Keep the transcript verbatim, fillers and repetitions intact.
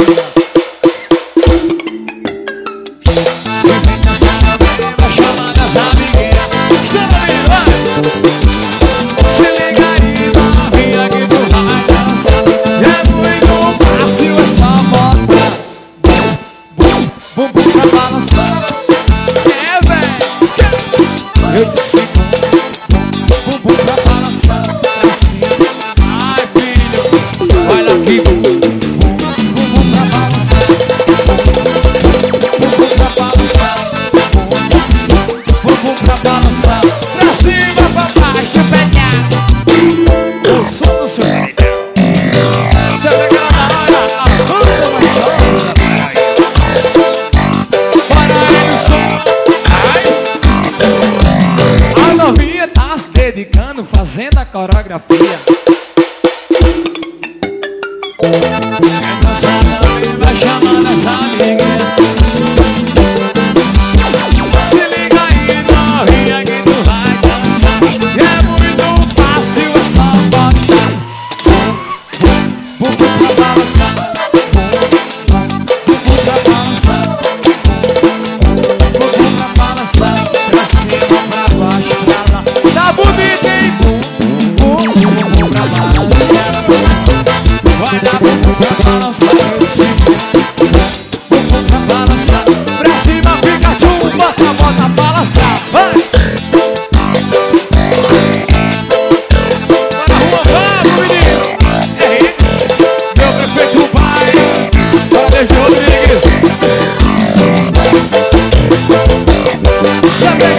Vem dançar novinha, vai chamando as amiguinhas. Estamos aí, vai! Se liga aí, novinha, que tu vai dançar. É muito fácil, é só botar bumbum pra balançar. É, véi! Eu disse bumbum pra balançar pra cima. Ai, filho, olha aqui. Bumbum pra balançar. Bumbum pra balançar. Bumbum pra balançar. Pra cima, pra baixo, pegar. Eu sou do seu peitão. Você pega na hora, arranca mais chora. Bora aí no som. Ai. A novinha tá se dedicando, fazendo a coreografia. Vem dançar também, vai chamando as amiguinhas. Se liga aí, novinha, que tu vai dançar. É muito fácil, é só botar bumbum pra balançar. Bumbum pra balançar. Bumbum pra balançar. Pra cima, pra baixo, pra lá. Tá bonito, hein? Bumbum pra balançar. Vai dar bumbum pra balançar. Bumbum pra balançar. Pra cima, Pikachu, bota, bota, balançar. Vai! Vai na rua, vamos, menino! Ei, meu prefeito vai! Bora, Deus Rodrigues! Sabe